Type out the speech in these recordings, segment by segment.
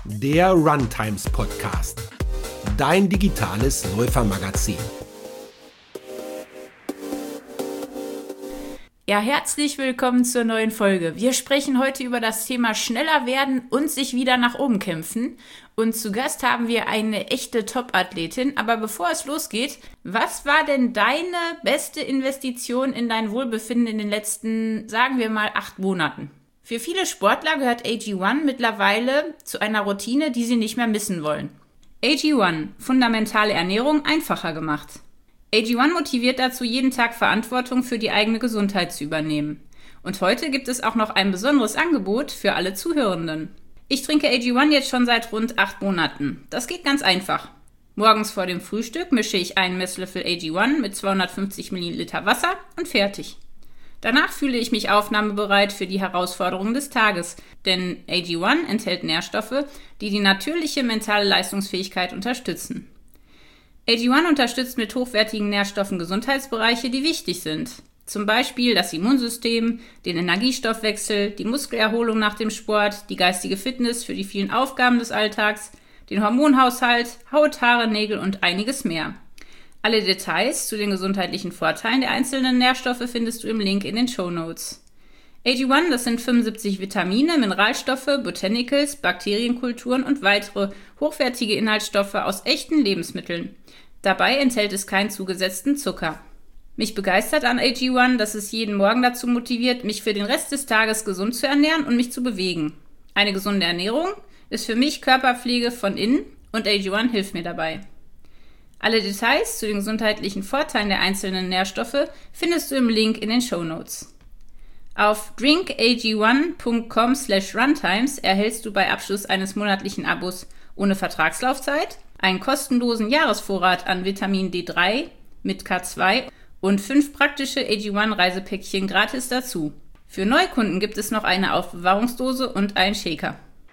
der Runtimes Podcast, dein digitales Läufermagazin. Ja, herzlich willkommen zur neuen Folge. Wir sprechen heute über das Thema schneller werden und sich wieder nach oben kämpfen. Und zu Gast haben wir eine echte Top-Athletin. Aber bevor es losgeht, was war denn deine beste Investition in dein Wohlbefinden in den letzten, sagen wir mal, 8 Monaten? Für viele Sportler gehört AG1 mittlerweile zu einer Routine, die sie nicht mehr missen wollen. AG1, fundamentale Ernährung einfacher gemacht. AG1 motiviert dazu, jeden Tag Verantwortung für die eigene Gesundheit zu übernehmen. Und heute gibt es auch noch ein besonderes Angebot für alle Zuhörenden. Ich trinke AG1 jetzt schon seit rund 8 Monaten. Das geht ganz einfach. Morgens vor dem Frühstück mische ich einen Messlöffel AG1 mit 250 Milliliter Wasser und fertig. Danach fühle ich mich aufnahmebereit für die Herausforderungen des Tages, denn AG1 enthält Nährstoffe, die die natürliche mentale Leistungsfähigkeit unterstützen. AG1 unterstützt mit hochwertigen Nährstoffen Gesundheitsbereiche, die wichtig sind. Zum Beispiel das Immunsystem, den Energiestoffwechsel, die Muskelerholung nach dem Sport, die geistige Fitness für die vielen Aufgaben des Alltags, den Hormonhaushalt, Haut, Haare, Nägel und einiges mehr. Alle Details zu den gesundheitlichen Vorteilen der einzelnen Nährstoffe findest du im Link in den Shownotes. AG1, das sind 75 Vitamine, Mineralstoffe, Botanicals, Bakterienkulturen und weitere hochwertige Inhaltsstoffe aus echten Lebensmitteln. Dabei enthält es keinen zugesetzten Zucker. Mich begeistert an AG1, dass es jeden Morgen dazu motiviert, mich für den Rest des Tages gesund zu ernähren und mich zu bewegen. Eine gesunde Ernährung ist für mich Körperpflege von innen und AG1 hilft mir dabei. Alle Details zu den gesundheitlichen Vorteilen der einzelnen Nährstoffe findest du im Link in den Shownotes. Auf drinkag1.com/runtimes erhältst du bei Abschluss eines monatlichen Abos ohne Vertragslaufzeit einen kostenlosen Jahresvorrat an Vitamin D3 mit K2 und 5 praktische AG1-Reisepäckchen gratis dazu. Für Neukunden gibt es noch eine Aufbewahrungsdose und einen Shaker.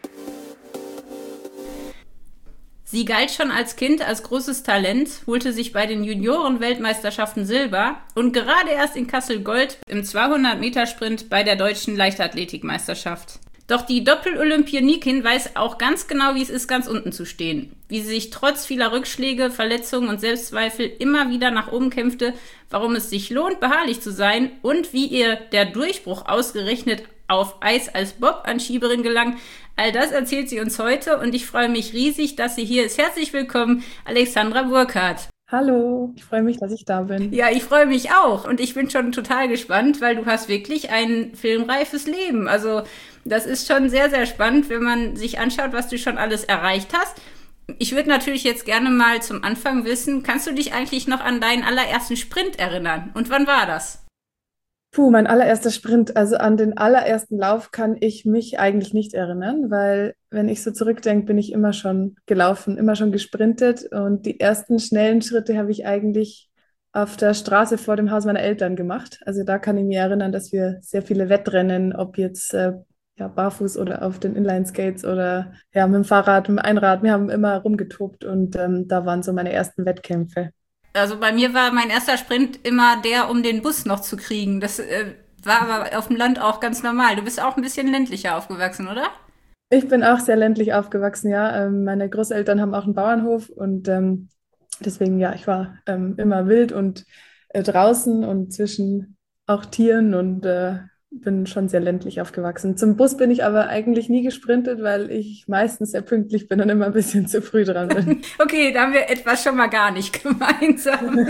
Sie galt schon als Kind als großes Talent, holte sich bei den Junioren-Weltmeisterschaften Silber und gerade erst in Kassel Gold im 200-Meter-Sprint bei der deutschen Leichtathletikmeisterschaft. Doch die Doppel-Olympionikin weiß auch ganz genau, wie es ist, ganz unten zu stehen. Wie sie sich trotz vieler Rückschläge, Verletzungen und Selbstzweifel immer wieder nach oben kämpfte, warum es sich lohnt, beharrlich zu sein und wie ihr der Durchbruch ausgerechnet auf Eis als Bob-Anschieberin gelang. All das erzählt sie uns heute und ich freue mich riesig, dass sie hier ist. Herzlich willkommen, Alexandra Burkhardt. Hallo, ich freue mich, dass ich da bin. Ja, ich freue mich auch und ich bin schon total gespannt, weil du hast wirklich ein filmreifes Leben. Also das ist schon sehr, sehr spannend, wenn man sich anschaut, was du schon alles erreicht hast. Ich würde natürlich jetzt gerne mal zum Anfang wissen, kannst du dich eigentlich noch an deinen allerersten Sprint erinnern? Und wann war das? Mein allererster Sprint, also an den allerersten Lauf kann ich mich eigentlich nicht erinnern, weil wenn ich so zurückdenke, bin ich immer schon gelaufen, immer schon gesprintet und die ersten schnellen Schritte habe ich eigentlich auf der Straße vor dem Haus meiner Eltern gemacht. Also da kann ich mich erinnern, dass wir sehr viele Wettrennen, ob jetzt ja, barfuß oder auf den Inline-Skates oder ja, mit dem Fahrrad, mit dem Einrad, wir haben immer rumgetobt und da waren so meine ersten Wettkämpfe. Also bei mir war mein erster Sprint immer der, um den Bus noch zu kriegen. Das war aber auf dem Land auch ganz normal. Du bist auch ein bisschen ländlicher aufgewachsen, oder? Ich bin auch sehr ländlich aufgewachsen, ja. Meine Großeltern haben auch einen Bauernhof und deswegen, ja, ich war immer wild und draußen und zwischen auch Tieren und bin schon sehr ländlich aufgewachsen. Zum Bus bin ich aber eigentlich nie gesprintet, weil ich meistens sehr pünktlich bin und immer ein bisschen zu früh dran bin. Okay, da haben wir etwas schon mal gar nicht gemeinsam.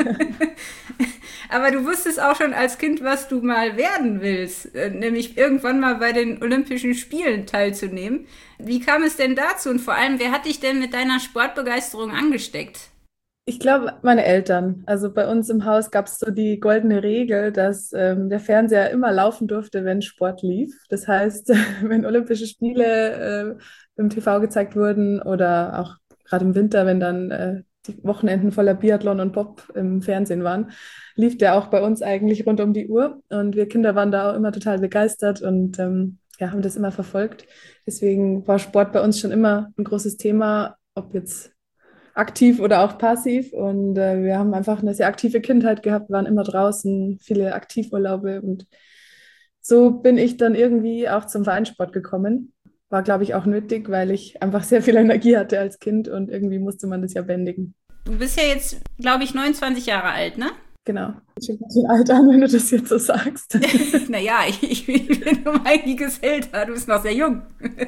Aber du wusstest auch schon als Kind, was du mal werden willst, nämlich irgendwann mal bei den Olympischen Spielen teilzunehmen. Wie kam es denn dazu und vor allem, wer hat dich denn mit deiner Sportbegeisterung angesteckt? Ich glaube, meine Eltern. Also bei uns im Haus gab es so die goldene Regel, dass der Fernseher immer laufen durfte, wenn Sport lief. Das heißt, wenn Olympische Spiele im TV gezeigt wurden oder auch gerade im Winter, wenn dann die Wochenenden voller Biathlon und Bob im Fernsehen waren, lief der auch bei uns eigentlich rund um die Uhr. Und wir Kinder waren da auch immer total begeistert und ja, haben das immer verfolgt. Deswegen war Sport bei uns schon immer ein großes Thema, ob jetzt aktiv oder auch passiv. Und wir haben einfach eine sehr aktive Kindheit gehabt, waren immer draußen, viele Aktivurlaube. Und so bin ich dann irgendwie auch zum Vereinssport gekommen. war, glaube ich, auch nötig, weil ich einfach sehr viel Energie hatte als Kind und irgendwie musste man das ja bändigen. Du bist ja jetzt, glaube ich, 29 Jahre alt, ne? Genau. Das sieht ein bisschen alt an, wenn du das jetzt so sagst. Naja, ich bin um einiges älter. Du bist noch sehr jung.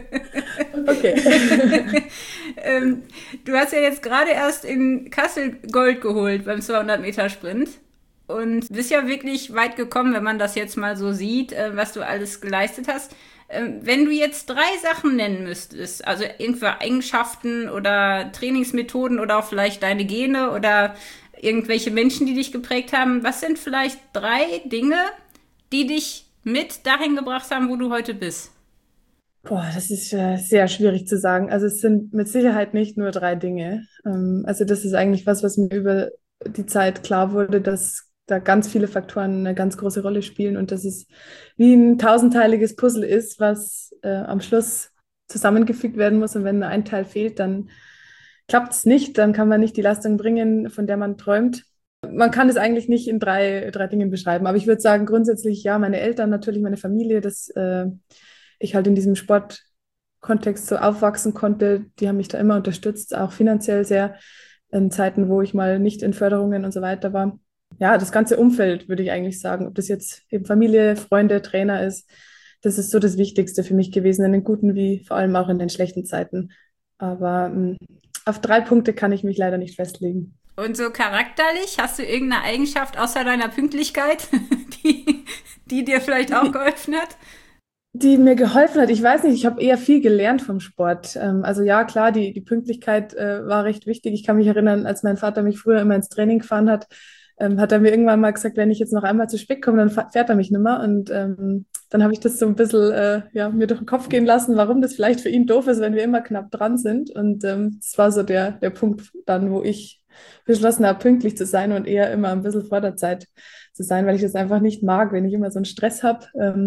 Okay. ähm, Du hast ja jetzt gerade erst in Kassel Gold geholt beim 200-Meter-Sprint. Und bist ja wirklich weit gekommen, wenn man das jetzt mal so sieht, was du alles geleistet hast. Wenn du jetzt 3 Sachen nennen müsstest, also irgendwelche Eigenschaften oder Trainingsmethoden oder auch vielleicht deine Gene oder irgendwelche Menschen, die dich geprägt haben, was sind vielleicht 3 Dinge, die dich mit dahin gebracht haben, wo du heute bist? Boah, das ist sehr schwierig zu sagen. Also es sind mit Sicherheit nicht nur 3 Dinge. Also das ist eigentlich was, was mir über die Zeit klar wurde, dass da ganz viele Faktoren eine ganz große Rolle spielen und dass es wie ein tausendteiliges Puzzle ist, was am Schluss zusammengefügt werden muss. Und wenn nur ein Teil fehlt, dann klappt es nicht, dann kann man nicht die Leistung bringen, von der man träumt. Man kann es eigentlich nicht in drei Dingen beschreiben, aber ich würde sagen, grundsätzlich ja, meine Eltern, natürlich meine Familie, dass ich halt in diesem Sportkontext so aufwachsen konnte, die haben mich da immer unterstützt, auch finanziell sehr, in Zeiten, wo ich mal nicht in Förderungen und so weiter war. Ja, das ganze Umfeld, würde ich eigentlich sagen, ob das jetzt eben Familie, Freunde, Trainer ist, das ist so das Wichtigste für mich gewesen, in den guten wie vor allem auch in den schlechten Zeiten. Aber auf 3 Punkte kann ich mich leider nicht festlegen. Und so charakterlich, hast du irgendeine Eigenschaft außer deiner Pünktlichkeit, die, die dir vielleicht auch geholfen hat? Die mir geholfen hat, ich weiß nicht, ich habe eher viel gelernt vom Sport. Also ja, klar, die Pünktlichkeit war recht wichtig. Ich kann mich erinnern, als mein Vater mich früher immer ins Training gefahren hat, hat er mir irgendwann mal gesagt, wenn ich jetzt noch einmal zu spät komme, dann fährt er mich nimmer. Und dann habe ich das so ein bisschen ja, mir durch den Kopf gehen lassen, warum das vielleicht für ihn doof ist, wenn wir immer knapp dran sind. Und das war so der Punkt dann, wo ich beschlossen habe, pünktlich zu sein und eher immer ein bisschen vor der Zeit zu sein, weil ich das einfach nicht mag, wenn ich immer so einen Stress habe,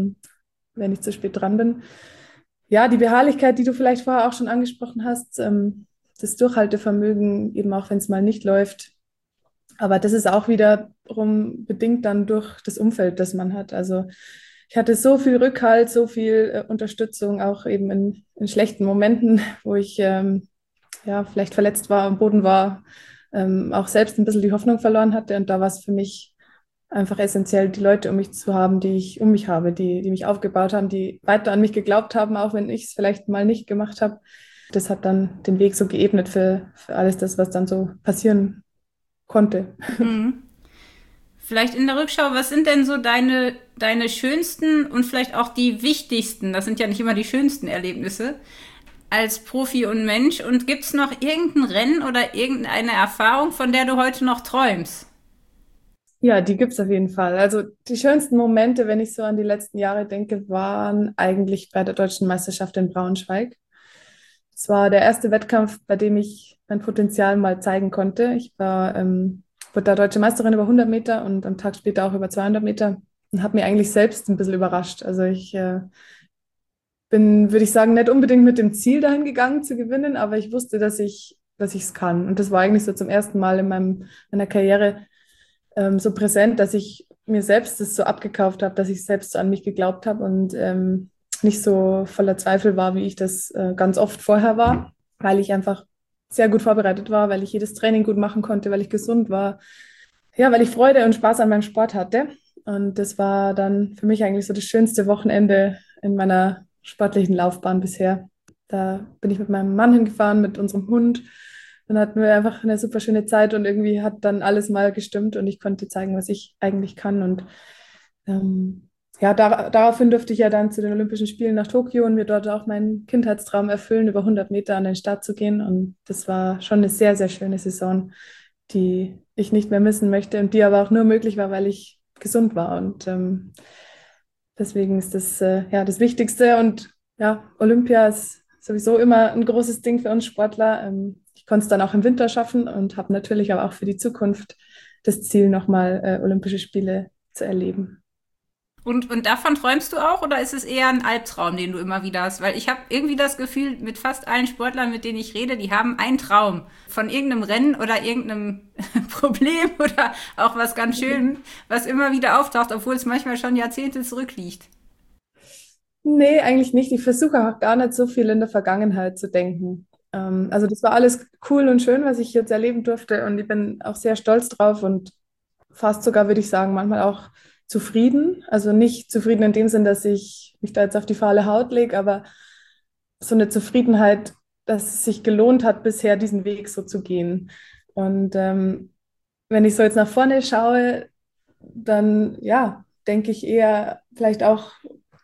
wenn ich zu spät dran bin. Ja, die Beharrlichkeit, die du vielleicht vorher auch schon angesprochen hast, das Durchhaltevermögen, eben auch wenn es mal nicht läuft. Aber das ist auch wiederum bedingt dann durch das Umfeld, das man hat. Also ich hatte so viel Rückhalt, so viel Unterstützung, auch eben in schlechten Momenten, wo ich ja, vielleicht verletzt war, am Boden war, auch selbst ein bisschen die Hoffnung verloren hatte. Und da war es für mich einfach essentiell, die Leute um mich zu haben, die ich um mich habe, die mich aufgebaut haben, die weiter an mich geglaubt haben, auch wenn ich es vielleicht mal nicht gemacht habe. Das hat dann den Weg so geebnet für alles das, was dann so passieren konnte. Mhm. Vielleicht in der Rückschau, was sind denn so deine schönsten und vielleicht auch die wichtigsten, das sind ja nicht immer die schönsten Erlebnisse, als Profi und Mensch? Und gibt es noch irgendein Rennen oder irgendeine Erfahrung, von der du heute noch träumst? Ja, die gibt es auf jeden Fall. Also die schönsten Momente, wenn ich so an die letzten Jahre denke, waren eigentlich bei der Deutschen Meisterschaft in Braunschweig. Es war der erste Wettkampf, bei dem ich mein Potenzial mal zeigen konnte. Wurde da Deutsche Meisterin über 100 Meter und am Tag später auch über 200 Meter und habe mir eigentlich selbst ein bisschen überrascht. Also ich bin, würde ich sagen, nicht unbedingt mit dem Ziel dahin gegangen zu gewinnen, aber ich wusste, dass ich es kann. Und das war eigentlich so zum ersten Mal in meiner Karriere so präsent, dass ich mir selbst das so abgekauft habe, dass ich selbst so an mich geglaubt habe und nicht so voller Zweifel war, wie ich das ganz oft vorher war, weil ich einfach sehr gut vorbereitet war, weil ich jedes Training gut machen konnte, weil ich gesund war, ja, weil ich Freude und Spaß an meinem Sport hatte. Und das war dann für mich eigentlich so das schönste Wochenende in meiner sportlichen Laufbahn bisher. Da bin ich mit meinem Mann hingefahren, mit unserem Hund. Dann hatten wir einfach eine super schöne Zeit und irgendwie hat dann alles mal gestimmt und ich konnte zeigen, was ich eigentlich kann. Und ja, daraufhin durfte ich ja dann zu den Olympischen Spielen nach Tokio und mir dort auch meinen Kindheitstraum erfüllen, über 100 Meter an den Start zu gehen. Und das war schon eine sehr, sehr schöne Saison, die ich nicht mehr missen möchte und die aber auch nur möglich war, weil ich gesund war. Und deswegen ist das ja das Wichtigste. Und ja, Olympia ist sowieso immer ein großes Ding für uns Sportler. Ich konnte es dann auch im Winter schaffen und habe natürlich aber auch für die Zukunft das Ziel, nochmal Olympische Spiele zu erleben. Und davon träumst du auch oder ist es eher ein Albtraum, den du immer wieder hast? Weil ich habe irgendwie das Gefühl, mit fast allen Sportlern, mit denen ich rede, die haben einen Traum von irgendeinem Rennen oder irgendeinem Problem oder auch was ganz Schönem, was immer wieder auftaucht, obwohl es manchmal schon Jahrzehnte zurückliegt. Nee, eigentlich nicht. Ich versuche auch gar nicht so viel in der Vergangenheit zu denken. Also das war alles cool und schön, was ich jetzt erleben durfte und ich bin auch sehr stolz drauf und fast sogar, würde ich sagen, manchmal auch zufrieden. Also nicht zufrieden in dem Sinn, dass ich mich da jetzt auf die fahle Haut lege, aber so eine Zufriedenheit, dass es sich gelohnt hat, bisher diesen Weg so zu gehen. Und wenn ich so jetzt nach vorne schaue, dann ja, denke ich eher vielleicht auch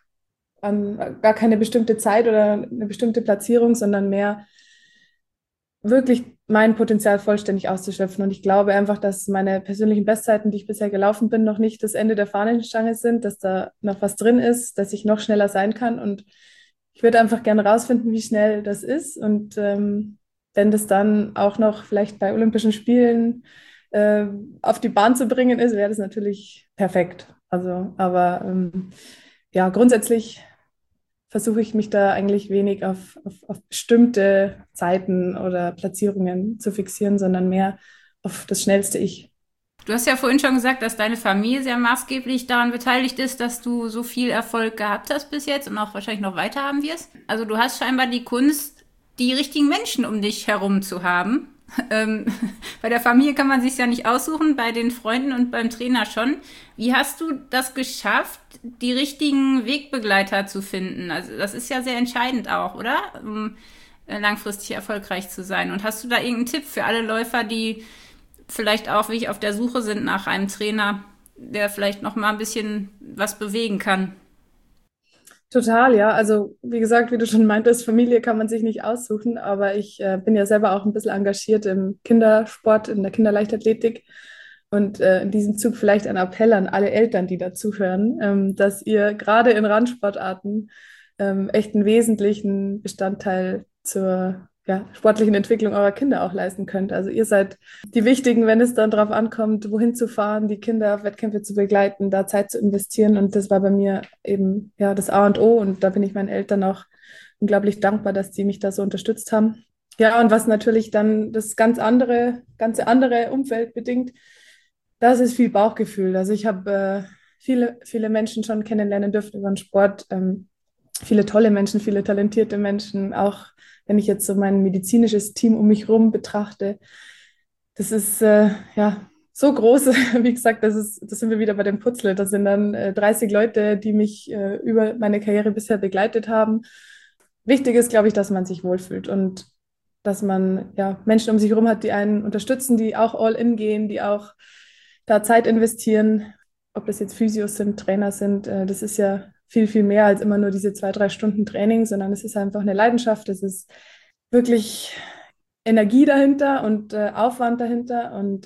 an gar keine bestimmte Zeit oder eine bestimmte Platzierung, sondern mehr wirklich mein Potenzial vollständig auszuschöpfen. Und ich glaube einfach, dass meine persönlichen Bestzeiten, die ich bisher gelaufen bin, noch nicht das Ende der Fahnenstange sind, dass da noch was drin ist, dass ich noch schneller sein kann. Und ich würde einfach gerne rausfinden, wie schnell das ist. Und wenn das dann auch noch vielleicht bei Olympischen Spielen äh, auf die Bahn zu bringen ist, wäre das natürlich perfekt. Also, aber ja, grundsätzlich versuche ich mich da eigentlich wenig auf bestimmte Zeiten oder Platzierungen zu fixieren, sondern mehr auf das schnellste Ich. Du hast ja vorhin schon gesagt, dass deine Familie sehr maßgeblich daran beteiligt ist, dass du so viel Erfolg gehabt hast bis jetzt und auch wahrscheinlich noch weiter haben wirst. Also du hast scheinbar die Kunst, die richtigen Menschen um dich herum zu haben. Ähm, bei der Familie kann man sich ja nicht aussuchen, bei den Freunden und beim Trainer schon. Wie hast du das geschafft, die richtigen Wegbegleiter zu finden? Also das ist ja sehr entscheidend auch, oder? Langfristig erfolgreich zu sein. Und hast du da irgendeinen Tipp für alle Läufer, die vielleicht auch wirklich auf der Suche sind nach einem Trainer, der vielleicht noch mal ein bisschen was bewegen kann? Total, ja. Also wie gesagt, wie du schon meintest, Familie kann man sich nicht aussuchen, aber ich bin ja selber auch ein bisschen engagiert im Kindersport, in der Kinderleichtathletik. Und in diesem Zug vielleicht ein Appell an alle Eltern, die dazuhören, dass ihr gerade in Randsportarten echt einen wesentlichen Bestandteil zur ja, sportlichen Entwicklung eurer Kinder auch leisten könnt. Also ihr seid die Wichtigen, wenn es dann darauf ankommt, wohin zu fahren, die Kinder auf Wettkämpfe zu begleiten, da Zeit zu investieren. Und das war bei mir eben ja das A und O. Und da bin ich meinen Eltern auch unglaublich dankbar, dass die mich da so unterstützt haben. Ja, und was natürlich dann das ganze andere Umfeld bedingt, das ist viel Bauchgefühl. Also ich habe viele Menschen schon kennenlernen dürfen über den Sport. Viele tolle Menschen, viele talentierte Menschen, auch wenn ich jetzt so mein medizinisches Team um mich herum betrachte. Das ist ja so groß, wie gesagt, das sind wir wieder bei dem Puzzle. Das sind dann 30 Leute, die mich über meine Karriere bisher begleitet haben. Wichtig ist, glaube ich, dass man sich wohlfühlt und dass man ja Menschen um sich herum hat, die einen unterstützen, die auch all in gehen, die auch da Zeit investieren, ob das jetzt Physios sind, Trainer sind, das ist ja viel mehr als immer nur diese 2, 3 Stunden Training, sondern es ist einfach eine Leidenschaft, es ist wirklich Energie dahinter und Aufwand dahinter. Und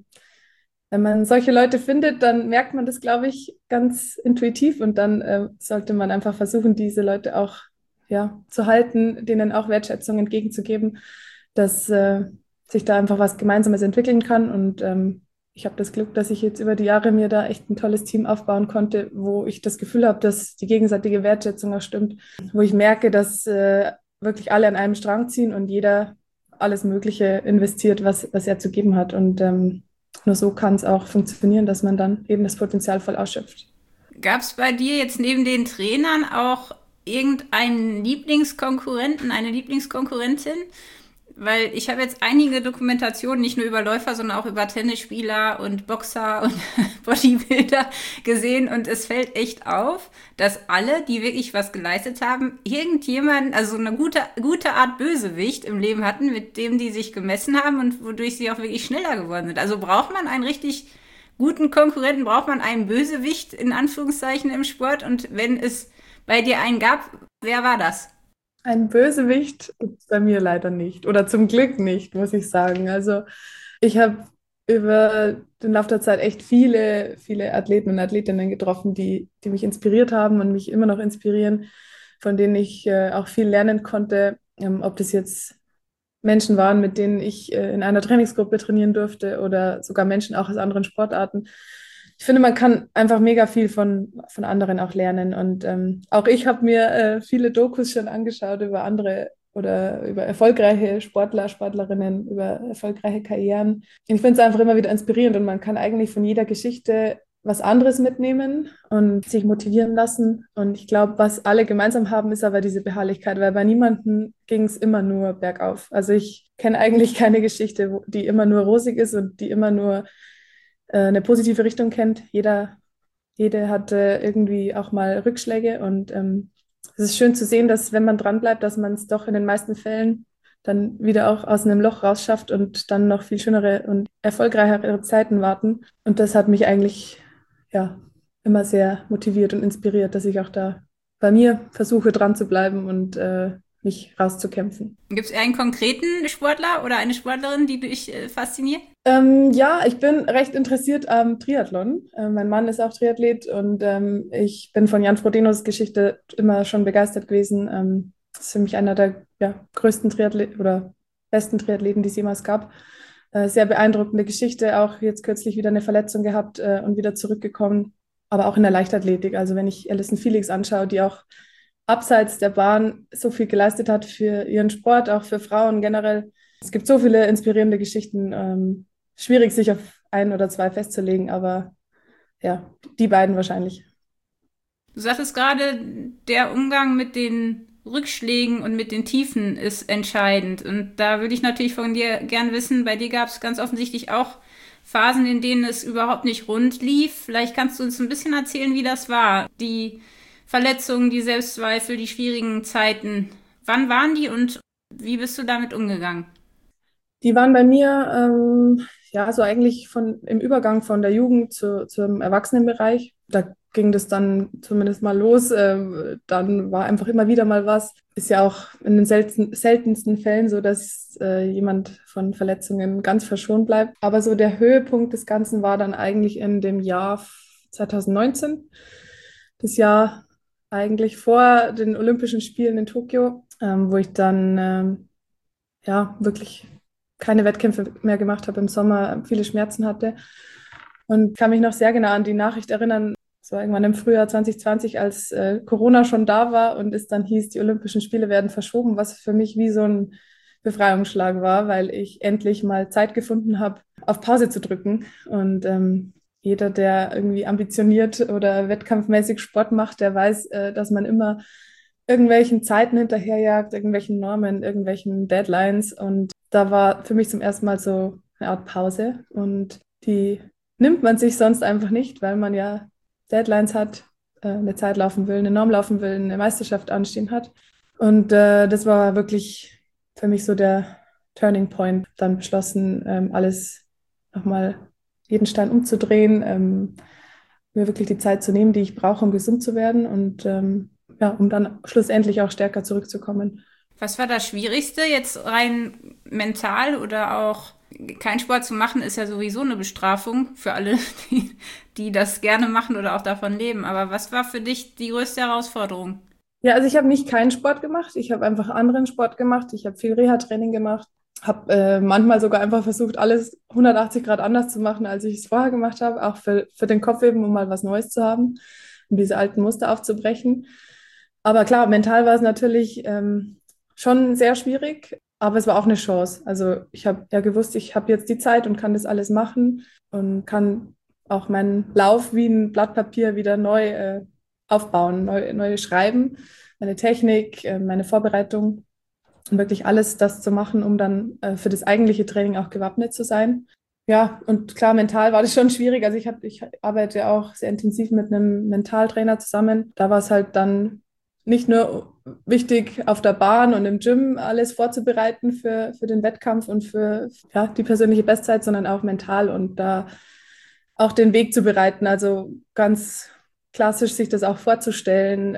wenn man solche Leute findet, dann merkt man das, glaube ich, ganz intuitiv und dann sollte man einfach versuchen, diese Leute auch ja, zu halten, denen auch Wertschätzung entgegenzugeben, dass sich da einfach was Gemeinsames entwickeln kann. Und ich habe das Glück, dass ich jetzt über die Jahre mir da echt ein tolles Team aufbauen konnte, wo ich das Gefühl habe, dass die gegenseitige Wertschätzung auch stimmt, wo ich merke, dass wirklich alle an einem Strang ziehen und jeder alles Mögliche investiert, was er zu geben hat. Und nur so kann es auch funktionieren, dass man dann eben das Potenzial voll ausschöpft. Gab es bei dir jetzt neben den Trainern auch irgendeinen Lieblingskonkurrenten, eine Lieblingskonkurrentin? Weil ich habe jetzt einige Dokumentationen, nicht nur über Läufer, sondern auch über Tennisspieler und Boxer und Bodybuilder gesehen und es fällt echt auf, dass alle, die wirklich was geleistet haben, irgendjemanden, also eine gute Art Bösewicht im Leben hatten, mit dem die sich gemessen haben und wodurch sie auch wirklich schneller geworden sind. Also braucht man einen richtig guten Konkurrenten, braucht man einen Bösewicht in Anführungszeichen im Sport und wenn es bei dir einen gab, wer war das? Ein Bösewicht gibt es bei mir leider nicht. Oder zum Glück nicht, muss ich sagen. Also ich habe über den Lauf der Zeit echt viele Athleten und Athletinnen getroffen, die mich inspiriert haben und mich immer noch inspirieren, von denen ich auch viel lernen konnte. Ob das jetzt Menschen waren, mit denen ich in einer Trainingsgruppe trainieren durfte oder sogar Menschen auch aus anderen Sportarten. Ich finde, man kann einfach mega viel von anderen auch lernen. Und auch ich habe mir viele Dokus schon angeschaut über andere oder über erfolgreiche Sportler, Sportlerinnen, über erfolgreiche Karrieren. Und ich finde es einfach immer wieder inspirierend und man kann eigentlich von jeder Geschichte was anderes mitnehmen und sich motivieren lassen. Und ich glaube, was alle gemeinsam haben, ist aber diese Beharrlichkeit, weil bei niemandem ging es immer nur bergauf. Also ich kenne eigentlich keine Geschichte, die immer nur rosig ist und die immer nur eine positive Richtung kennt. Jede hatte irgendwie auch mal Rückschläge und es ist schön zu sehen, dass wenn man dranbleibt, dass man es doch in den meisten Fällen dann wieder auch aus einem Loch rausschafft und dann noch viel schönere und erfolgreichere Zeiten warten. Und das hat mich eigentlich ja immer sehr motiviert und inspiriert, dass ich auch da bei mir versuche, dran zu bleiben und mich rauszukämpfen. Gibt es einen konkreten Sportler oder eine Sportlerin, die dich fasziniert? Ja, ich bin recht interessiert am Triathlon. Mein Mann ist auch Triathlet und ich bin von Jan Frodenos Geschichte immer schon begeistert gewesen. Das ist für mich einer der größten Triathleten oder besten Triathleten, die es jemals gab. Sehr beeindruckende Geschichte, auch jetzt kürzlich wieder eine Verletzung gehabt und wieder zurückgekommen, aber auch in der Leichtathletik. Also wenn ich Allyson Felix anschaue, die auch abseits der Bahn so viel geleistet hat für ihren Sport, auch für Frauen generell. Es gibt so viele inspirierende Geschichten. Schwierig, sich auf ein oder zwei festzulegen, aber ja, die beiden wahrscheinlich. Du sagtest gerade, der Umgang mit den Rückschlägen und mit den Tiefen ist entscheidend. Und da würde ich natürlich von dir gern wissen, bei dir gab es ganz offensichtlich auch Phasen, in denen es überhaupt nicht rund lief. Vielleicht kannst du uns ein bisschen erzählen, wie das war. Die Verletzungen, die Selbstzweifel, die schwierigen Zeiten. Wann waren die und wie bist du damit umgegangen? Die waren bei mir ja so eigentlich im Übergang von der Jugend zum Erwachsenenbereich. Da ging das dann zumindest mal los. Dann war einfach immer wieder mal was. Ist ja auch in den seltensten Fällen so, dass jemand von Verletzungen ganz verschont bleibt. Aber so der Höhepunkt des Ganzen war dann eigentlich in dem Jahr 2019. Das Jahr eigentlich vor den Olympischen Spielen in Tokio, wo ich dann ja wirklich keine Wettkämpfe mehr gemacht habe im Sommer, viele Schmerzen hatte und kann mich noch sehr genau an die Nachricht erinnern, so irgendwann im Frühjahr 2020, als Corona schon da war und es dann hieß, die Olympischen Spiele werden verschoben, was für mich wie so ein Befreiungsschlag war, weil ich endlich mal Zeit gefunden habe, auf Pause zu drücken. Und jeder, der irgendwie ambitioniert oder wettkampfmäßig Sport macht, der weiß, dass man immer irgendwelchen Zeiten hinterherjagt, irgendwelchen Normen, irgendwelchen Deadlines. Und da war für mich zum ersten Mal so eine Art Pause. Und die nimmt man sich sonst einfach nicht, weil man ja Deadlines hat, eine Zeit laufen will, eine Norm laufen will, eine Meisterschaft anstehen hat. Und das war wirklich für mich so der Turning Point. Dann beschlossen, alles nochmal jeden Stein umzudrehen, mir wirklich die Zeit zu nehmen, die ich brauche, um gesund zu werden und ja, um dann schlussendlich auch stärker zurückzukommen. Was war das Schwierigste jetzt rein mental oder auch kein Sport zu machen, ist ja sowieso eine Bestrafung für alle, die das gerne machen oder auch davon leben. Aber was war für dich die größte Herausforderung? Ja, also ich habe nicht keinen Sport gemacht, ich habe einfach anderen Sport gemacht, ich habe viel Reha-Training gemacht, habe manchmal sogar einfach versucht, alles 180 Grad anders zu machen, als ich es vorher gemacht habe, auch für den Kopf eben, um mal was Neues zu haben, um diese alten Muster aufzubrechen. Aber klar, mental war es natürlich schon sehr schwierig, aber es war auch eine Chance. Also ich habe ja gewusst, ich habe jetzt die Zeit und kann das alles machen und kann auch meinen Lauf wie ein Blatt Papier wieder neu aufbauen, neu schreiben, meine Technik, meine Vorbereitung und wirklich alles das zu machen, um dann für das eigentliche Training auch gewappnet zu sein. Ja, und klar, mental war das schon schwierig. Also ich arbeite auch sehr intensiv mit einem Mentaltrainer zusammen. Da war es halt dann nicht nur wichtig, auf der Bahn und im Gym alles vorzubereiten für den Wettkampf und für ja, die persönliche Bestzeit, sondern auch mental und da auch den Weg zu bereiten. Also ganz klassisch sich das auch vorzustellen,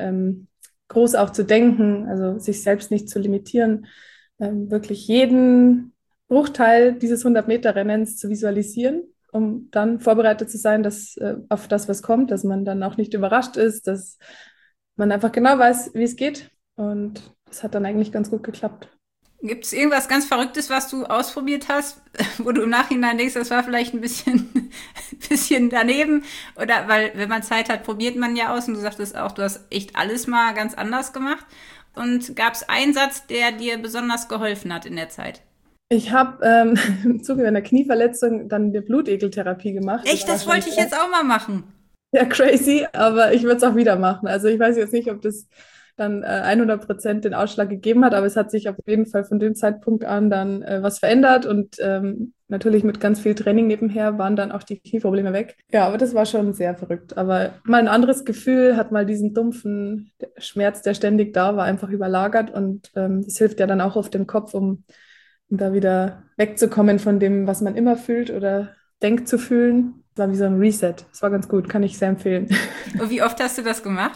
groß auch zu denken, also sich selbst nicht zu limitieren, wirklich jeden Bruchteil dieses 100-Meter-Rennens zu visualisieren, um dann vorbereitet zu sein, dass auf das, was kommt, dass man dann auch nicht überrascht ist, dass man einfach genau weiß, wie es geht. Und das hat dann eigentlich ganz gut geklappt. Gibt es irgendwas ganz Verrücktes, was du ausprobiert hast, wo du im Nachhinein denkst, das war vielleicht ein bisschen, bisschen daneben? Oder weil, wenn man Zeit hat, probiert man ja aus und du sagtest auch, du hast echt alles mal ganz anders gemacht. Und gab es einen Satz, der dir besonders geholfen hat in der Zeit? Ich habe im Zuge einer Knieverletzung dann eine Blutegeltherapie gemacht. Das Echt, war das schon wollte ich jetzt auch mal machen. ja crazy, aber ich würde es auch wieder machen. Also ich weiß jetzt nicht, ob das dann 100% den Ausschlag gegeben hat, aber es hat sich auf jeden Fall von dem Zeitpunkt an dann was verändert und natürlich mit ganz viel Training nebenher waren dann auch die Knieprobleme weg. Ja, aber das war schon sehr verrückt. Aber mal ein anderes Gefühl, hat mal diesen dumpfen Schmerz, der ständig da war, einfach überlagert und das hilft ja dann auch auf dem Kopf, um da wieder wegzukommen von dem, was man immer fühlt oder denkt zu fühlen. Das war wie so ein Reset. Das war ganz gut, kann ich sehr empfehlen. Und wie oft hast du das gemacht?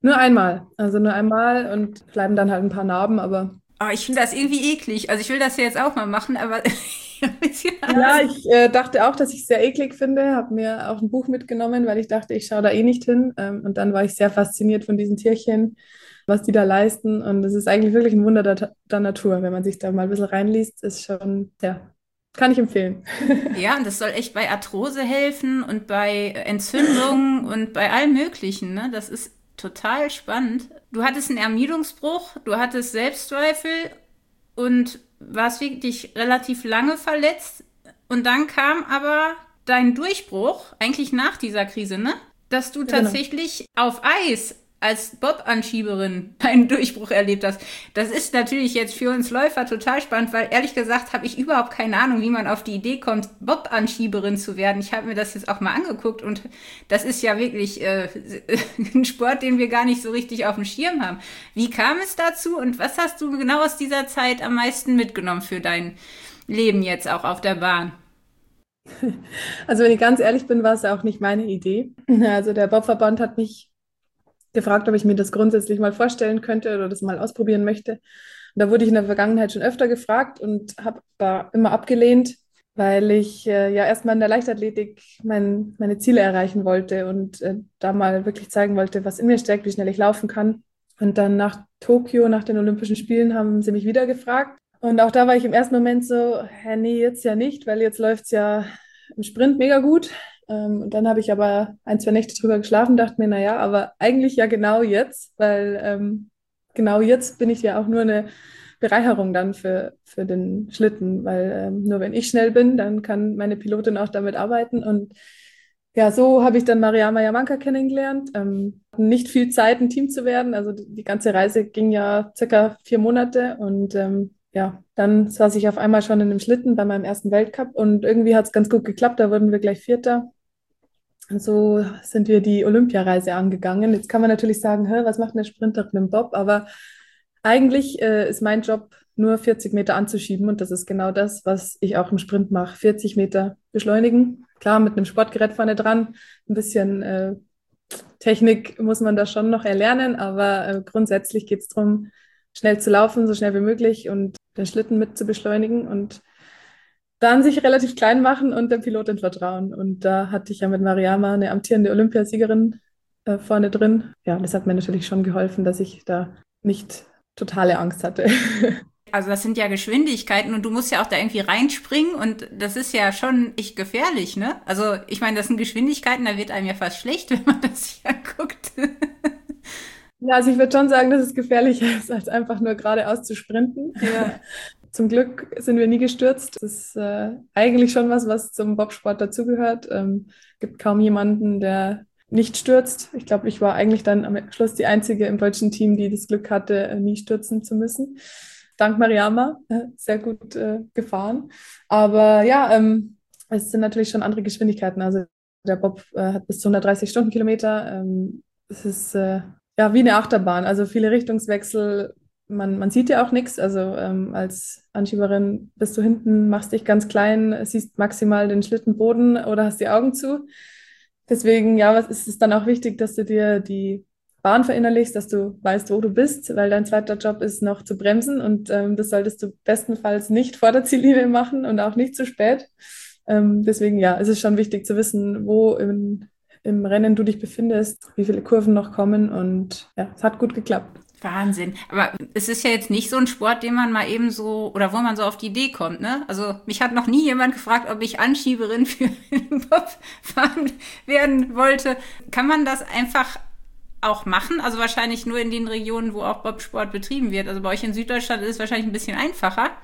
Nur einmal und bleiben dann halt ein paar Narben, aber Oh, ich finde das irgendwie eklig. Also ich will das ja jetzt auch mal machen, aber ein bisschen ja, Angst. ich dachte auch, dass ich es sehr eklig finde, habe mir auch ein Buch mitgenommen, weil ich dachte, ich schaue da eh nicht hin. Und dann war ich sehr fasziniert von diesen Tierchen, was die da leisten. Und es ist eigentlich wirklich ein Wunder der Natur, wenn man sich da mal ein bisschen reinliest, ist schon, ja, kann ich empfehlen. Ja, und das soll echt bei Arthrose helfen und bei Entzündungen und bei allem Möglichen, ne? Das ist total spannend. Du hattest einen Ermüdungsbruch, du hattest Selbstzweifel und warst wirklich relativ lange verletzt. Und dann kam aber dein Durchbruch, eigentlich nach dieser Krise, ne? Dass du Ja, genau. tatsächlich auf Eis als Bob-Anschieberin einen Durchbruch erlebt hast. Das ist natürlich jetzt für uns Läufer total spannend, weil ehrlich gesagt habe ich überhaupt keine Ahnung, wie man auf die Idee kommt, Bob-Anschieberin zu werden. Ich habe mir das jetzt auch mal angeguckt und das ist ja wirklich ein Sport, den wir gar nicht so richtig auf dem Schirm haben. Wie kam es dazu und was hast du genau aus dieser Zeit am meisten mitgenommen für dein Leben jetzt auch auf der Bahn? Also wenn ich ganz ehrlich bin, war es ja auch nicht meine Idee. Also der Bobverband hat mich gefragt, ob ich mir das grundsätzlich mal vorstellen könnte oder das mal ausprobieren möchte. Und da wurde ich in der Vergangenheit schon öfter gefragt und habe da immer abgelehnt, weil ich ja erstmal in der Leichtathletik meine Ziele erreichen wollte und da mal wirklich zeigen wollte, was in mir steckt, wie schnell ich laufen kann. Und dann nach Tokio, nach den Olympischen Spielen, haben sie mich wieder gefragt. Und auch da war ich im ersten Moment so, hä, nee, jetzt ja nicht, weil jetzt läuft es ja im Sprint mega gut. Und dann habe ich aber ein, zwei Nächte drüber geschlafen, dachte mir, naja, aber eigentlich ja genau jetzt, weil genau jetzt bin ich ja auch nur eine Bereicherung dann für den Schlitten, weil nur wenn ich schnell bin, dann kann meine Pilotin auch damit arbeiten. Und ja, so habe ich dann Mariama Yamanka kennengelernt. Hatten nicht viel Zeit, ein Team zu werden. Also die ganze Reise ging ja circa 4 Monate und ja, dann saß ich auf einmal schon in dem Schlitten bei meinem ersten Weltcup und irgendwie hat es ganz gut geklappt. Da wurden wir gleich Vierter. Und so sind wir die Olympiareise angegangen. Jetzt kann man natürlich sagen, hä, was macht eine Sprinterin im Bob? Aber eigentlich ist mein Job nur 40 Meter anzuschieben und das ist genau das, was ich auch im Sprint mache. 40 Meter beschleunigen. Klar, mit einem Sportgerät vorne dran. Ein bisschen Technik muss man da schon noch erlernen, aber grundsätzlich geht es darum, schnell zu laufen, so schnell wie möglich und den Schlitten mit zu beschleunigen und dann sich relativ klein machen und der Pilotin vertrauen. Und da hatte ich ja mit Mariama eine amtierende Olympiasiegerin vorne drin. Ja, das hat mir natürlich schon geholfen, dass ich da nicht totale Angst hatte. Also das sind ja Geschwindigkeiten und du musst ja auch da irgendwie reinspringen und das ist ja schon echt gefährlich, ne? Also ich meine, das sind Geschwindigkeiten, da wird einem ja fast schlecht, wenn man das sich anguckt. Ja, also ich würde schon sagen, dass es gefährlicher ist, als einfach nur geradeaus zu sprinten. Ja. Zum Glück sind wir nie gestürzt. Das ist eigentlich schon was, was zum Bobsport dazugehört. Gibt kaum jemanden, der nicht stürzt. Ich glaube, ich war eigentlich dann am Schluss die Einzige im deutschen Team, die das Glück hatte, nie stürzen zu müssen. Dank Mariama, sehr gut gefahren. Aber ja, es sind natürlich schon andere Geschwindigkeiten. Also der Bob hat bis zu 130 Stundenkilometer. Es ist ja wie eine Achterbahn. Also viele Richtungswechsel. Man sieht ja auch nichts. Also als Anschieberin bist du hinten, machst dich ganz klein, siehst maximal den Schlittenboden oder hast die Augen zu. Deswegen, ja, was ist es dann auch wichtig, dass du dir die Bahn verinnerlichst, dass du weißt, wo du bist, weil dein zweiter Job ist noch zu bremsen und das solltest du bestenfalls nicht vor der Ziellinie machen und auch nicht zu spät. Deswegen, ja, es ist schon wichtig zu wissen, wo im Rennen du dich befindest, wie viele Kurven noch kommen und ja, es hat gut geklappt. Wahnsinn. Aber es ist ja jetzt nicht so ein Sport, den man mal eben so, oder wo man so auf die Idee kommt, ne? Also mich hat noch nie jemand gefragt, ob ich Anschieberin für den Bob fahren werden wollte. Kann man das einfach auch machen? Also wahrscheinlich nur in den Regionen, wo auch Bobsport betrieben wird. Also bei euch in Süddeutschland ist es wahrscheinlich ein bisschen einfacher.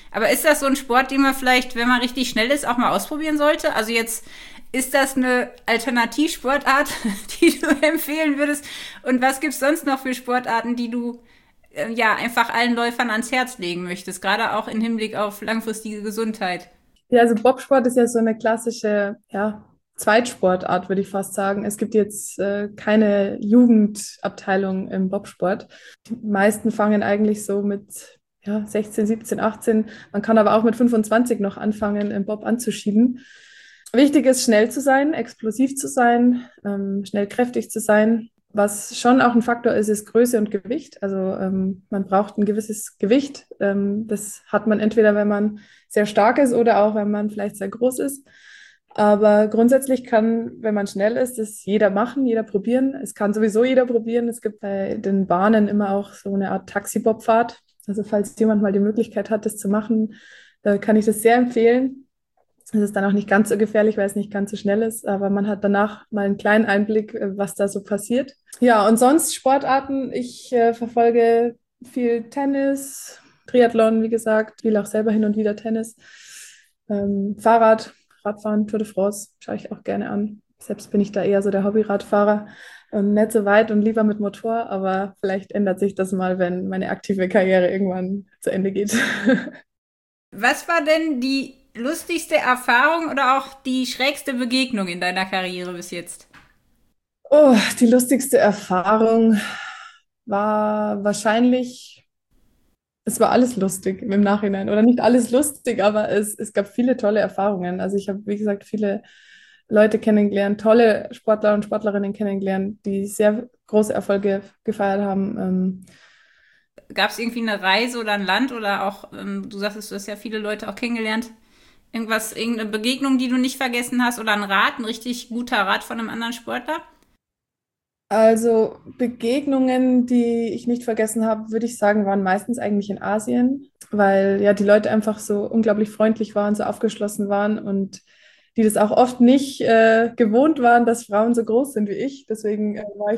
Aber ist das so ein Sport, den man vielleicht, wenn man richtig schnell ist, auch mal ausprobieren sollte? Also jetzt ist das eine Alternativsportart, die du empfehlen würdest? Und was gibt's sonst noch für Sportarten, die du ja einfach allen Läufern ans Herz legen möchtest, gerade auch im Hinblick auf langfristige Gesundheit? Ja, also Bobsport ist ja so eine klassische, ja, Zweitsportart, würde ich fast sagen. Es gibt jetzt keine Jugendabteilung im Bobsport. Die meisten fangen eigentlich so mit ja, 16, 17, 18. Man kann aber auch mit 25 noch anfangen, im Bob anzuschieben. Wichtig ist, schnell zu sein, explosiv zu sein, schnell kräftig zu sein. Was schon auch ein Faktor ist, ist Größe und Gewicht. Also man braucht ein gewisses Gewicht. Das hat man entweder, wenn man sehr stark ist oder auch, wenn man vielleicht sehr groß ist. Aber grundsätzlich kann, wenn man schnell ist, das jeder machen, jeder probieren. Es kann sowieso jeder probieren. Es gibt bei den Bahnen immer auch so eine Art Taxi-Bob-Fahrt. Also falls jemand mal die Möglichkeit hat, das zu machen, kann ich das sehr empfehlen. Es ist dann auch nicht ganz so gefährlich, weil es nicht ganz so schnell ist, aber man hat danach mal einen kleinen Einblick, was da so passiert. Ja, und sonst Sportarten. Ich verfolge viel Tennis, Triathlon, wie gesagt, spiele auch selber hin und wieder Tennis. Fahrrad, Radfahren, Tour de France schaue ich auch gerne an. Selbst bin ich da eher so der Hobbyradfahrer und nicht so weit und lieber mit Motor, aber vielleicht ändert sich das mal, wenn meine aktive Karriere irgendwann zu Ende geht. Was war denn die lustigste Erfahrung oder auch die schrägste Begegnung in deiner Karriere bis jetzt? Oh, die lustigste Erfahrung war wahrscheinlich, es war alles lustig im Nachhinein. Oder nicht alles lustig, aber es gab viele tolle Erfahrungen. Also ich habe, wie gesagt, viele Leute kennengelernt, tolle Sportler und Sportlerinnen kennengelernt, die sehr große Erfolge gefeiert haben. Gab es irgendwie eine Reise oder ein Land oder auch, du sagtest, du hast ja viele Leute auch kennengelernt, irgendeine Begegnung, die du nicht vergessen hast oder ein Rat, ein richtig guter Rat von einem anderen Sportler? Also Begegnungen, die ich nicht vergessen habe, würde ich sagen, waren meistens eigentlich in Asien, weil ja die Leute einfach so unglaublich freundlich waren, so aufgeschlossen waren und die das auch oft nicht gewohnt waren, dass Frauen so groß sind wie ich. Deswegen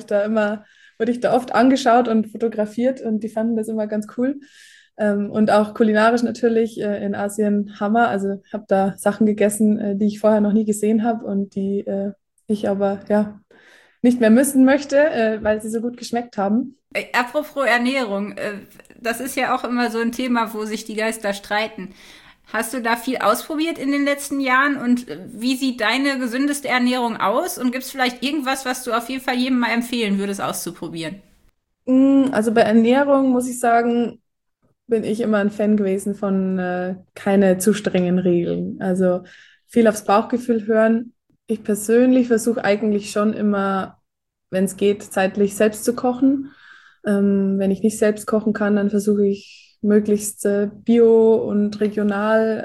wurde ich da oft angeschaut und fotografiert und die fanden das immer ganz cool. Und auch kulinarisch natürlich in Asien Hammer. Also habe da Sachen gegessen, die ich vorher noch nie gesehen habe und die ich aber ja nicht mehr missen möchte, weil sie so gut geschmeckt haben. Apropos Ernährung, das ist ja auch immer so ein Thema, wo sich die Geister streiten. Hast du da viel ausprobiert in den letzten Jahren und wie sieht deine gesündeste Ernährung aus? Und gibt es vielleicht irgendwas, was du auf jeden Fall jedem mal empfehlen würdest, auszuprobieren? Also bei Ernährung muss ich sagen, bin ich immer ein Fan gewesen von keine zu strengen Regeln. Also viel aufs Bauchgefühl hören. Ich persönlich versuche eigentlich schon immer, wenn es geht, zeitlich selbst zu kochen. Wenn ich nicht selbst kochen kann, dann versuche ich möglichst bio und regional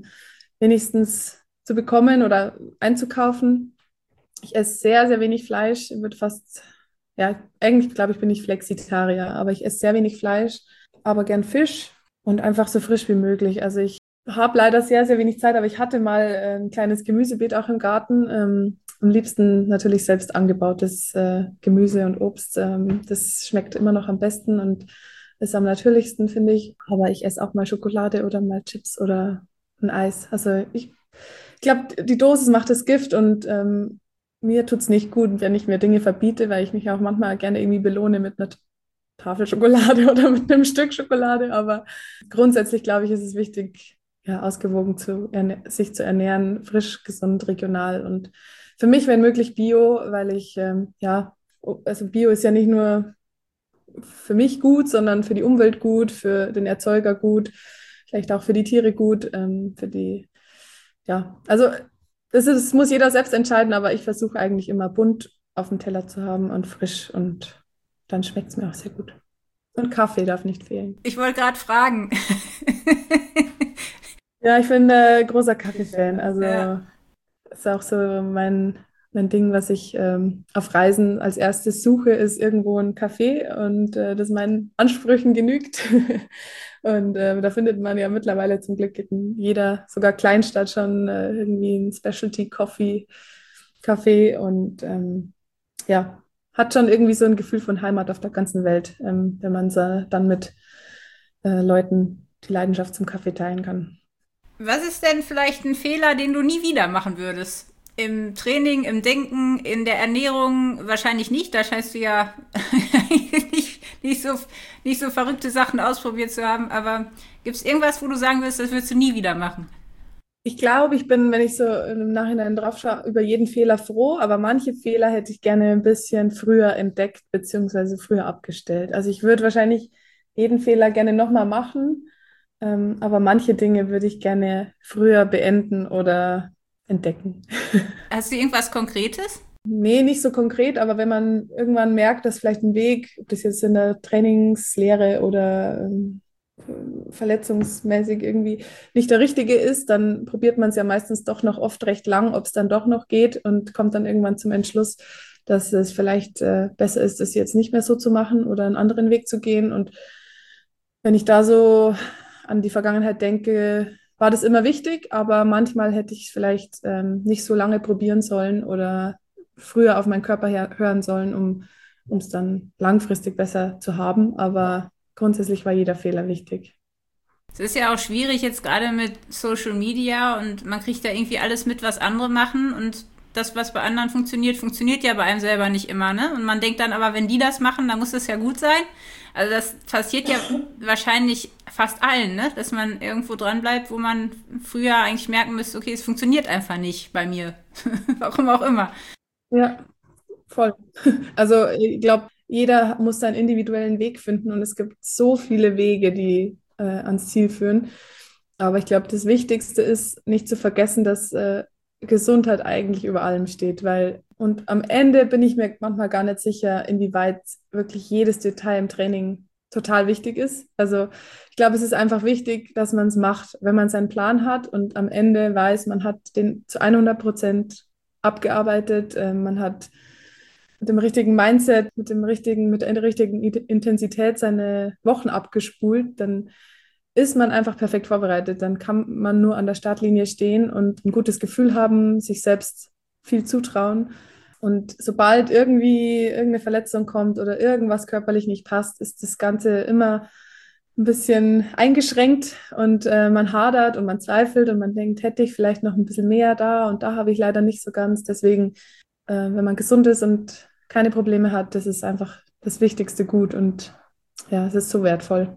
wenigstens zu bekommen oder einzukaufen. Ich esse sehr, sehr wenig Fleisch, wird fast, ja, eigentlich glaube ich, bin ich Flexitarier, aber ich esse sehr wenig Fleisch, aber gern Fisch und einfach so frisch wie möglich. Also ich habe leider sehr, sehr wenig Zeit, aber ich hatte mal ein kleines Gemüsebeet auch im Garten. Am liebsten natürlich selbst angebautes Gemüse und Obst. Das schmeckt immer noch am besten und ist am natürlichsten, finde ich. Aber ich esse auch mal Schokolade oder mal Chips oder ein Eis. Also ich glaube, die Dosis macht das Gift und mir tut es nicht gut, wenn ich mir Dinge verbiete, weil ich mich auch manchmal gerne irgendwie belohne mit einer Tafel Schokolade oder mit einem Stück Schokolade. Aber grundsätzlich, glaube ich, ist es wichtig, ja, ausgewogen sich zu ernähren, frisch, gesund, regional und für mich, wenn möglich, Bio, weil ich, ja, also Bio ist ja nicht nur für mich gut, sondern für die Umwelt gut, für den Erzeuger gut, vielleicht auch für die Tiere gut, für die ja, also das muss jeder selbst entscheiden, aber ich versuche eigentlich immer bunt auf dem Teller zu haben und frisch und dann schmeckt es mir auch sehr gut. Und Kaffee darf nicht fehlen. Ich wollte gerade fragen. Ja, ich bin großer Kaffee-Fan. Ja. Also ist auch so mein Ding, was ich auf Reisen als erstes suche, ist irgendwo ein Café und das meinen Ansprüchen genügt. Und da findet man ja mittlerweile zum Glück in jeder, sogar Kleinstadt schon irgendwie ein Specialty Coffee Café und ja, hat schon irgendwie so ein Gefühl von Heimat auf der ganzen Welt, wenn man dann mit Leuten die Leidenschaft zum Kaffee teilen kann. Was ist denn vielleicht ein Fehler, den du nie wieder machen würdest? Im Training, im Denken, in der Ernährung wahrscheinlich nicht. Da scheinst du ja nicht, so, nicht so verrückte Sachen ausprobiert zu haben. Aber gibt es irgendwas, wo du sagen würdest, das würdest du nie wieder machen? Ich glaube, ich bin, wenn ich so im Nachhinein drauf schaue, über jeden Fehler froh, aber manche Fehler hätte ich gerne ein bisschen früher entdeckt beziehungsweise früher abgestellt. Also ich würde wahrscheinlich jeden Fehler gerne nochmal machen, aber manche Dinge würde ich gerne früher beenden oder entdecken. Hast du irgendwas Konkretes? Nee, nicht so konkret, aber wenn man irgendwann merkt, dass vielleicht ein Weg, ob das jetzt in der Trainingslehre oder verletzungsmäßig irgendwie nicht der richtige ist, dann probiert man es ja meistens doch noch oft recht lang, ob es dann doch noch geht und kommt dann irgendwann zum Entschluss, dass es vielleicht besser ist, das jetzt nicht mehr so zu machen oder einen anderen Weg zu gehen. Und wenn ich da so an die Vergangenheit denke, war das immer wichtig, aber manchmal hätte ich es vielleicht nicht so lange probieren sollen oder früher auf meinen Körper hören sollen, um es dann langfristig besser zu haben. Aber grundsätzlich war jeder Fehler wichtig. Es ist ja auch schwierig jetzt gerade mit Social Media und man kriegt da irgendwie alles mit, was andere machen und das, was bei anderen funktioniert, funktioniert ja bei einem selber nicht immer, ne? Und man denkt dann aber, wenn die das machen, dann muss das ja gut sein. Also das passiert ja wahrscheinlich fast allen, ne? Dass man irgendwo dran bleibt, wo man früher eigentlich merken müsste, okay, es funktioniert einfach nicht bei mir. Warum auch immer. Ja, voll. Also ich glaube, jeder muss seinen individuellen Weg finden und es gibt so viele Wege, die ans Ziel führen. Aber ich glaube, das Wichtigste ist, nicht zu vergessen, dass Gesundheit eigentlich über allem steht, weil und am Ende bin ich mir manchmal gar nicht sicher, inwieweit wirklich jedes Detail im Training total wichtig ist. Also ich glaube, es ist einfach wichtig, dass man es macht, wenn man seinen Plan hat und am Ende weiß, man hat den zu 100% abgearbeitet, man hat mit dem richtigen Mindset, mit der richtigen Intensität seine Wochen abgespult, dann ist man einfach perfekt vorbereitet. Dann kann man nur an der Startlinie stehen und ein gutes Gefühl haben, sich selbst viel zutrauen. Und sobald irgendwie irgendeine Verletzung kommt oder irgendwas körperlich nicht passt, ist das Ganze immer ein bisschen eingeschränkt und man hadert und man zweifelt und man denkt, hätte ich vielleicht noch ein bisschen mehr da und da habe ich leider nicht so ganz. Deswegen, wenn man gesund ist und keine Probleme hat, das ist einfach das wichtigste Gut und ja, es ist so wertvoll.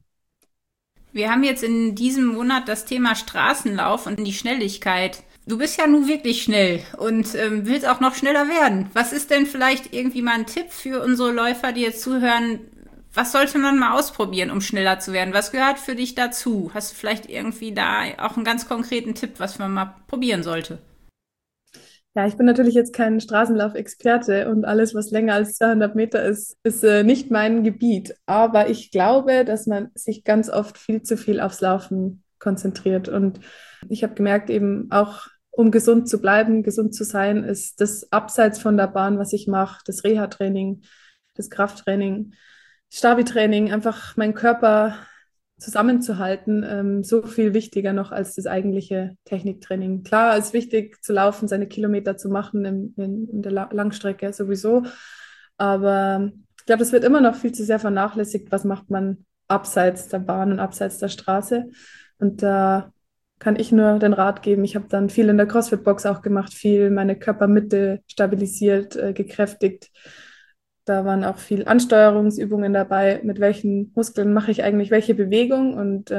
Wir haben jetzt in diesem Monat das Thema Straßenlauf und die Schnelligkeit. Du bist ja nun wirklich schnell und willst auch noch schneller werden. Was ist denn vielleicht irgendwie mal ein Tipp für unsere Läufer, die jetzt zuhören? Was sollte man mal ausprobieren, um schneller zu werden? Was gehört für dich dazu? Hast du vielleicht irgendwie da auch einen ganz konkreten Tipp, was man mal probieren sollte? Ja, ich bin natürlich jetzt kein Straßenlauf-Experte und alles, was länger als 200 Meter ist, ist nicht mein Gebiet. Aber ich glaube, dass man sich ganz oft viel zu viel aufs Laufen konzentriert. Und ich habe gemerkt, eben auch, um gesund zu bleiben, gesund zu sein, ist das abseits von der Bahn, was ich mache, das Reha-Training, das Krafttraining, Stabi-Training, einfach meinen Körper zusammenzuhalten, so viel wichtiger noch als das eigentliche Techniktraining. Klar, es ist wichtig zu laufen, seine Kilometer zu machen in der Langstrecke sowieso, aber ich glaube, das wird immer noch viel zu sehr vernachlässigt. Was macht man abseits der Bahn und abseits der Straße? Und da kann ich nur den Rat geben. Ich habe dann viel in der CrossFit-Box auch gemacht, viel meine Körpermitte stabilisiert, gekräftigt. Da waren auch viel Ansteuerungsübungen dabei, mit welchen Muskeln mache ich eigentlich welche Bewegung. Und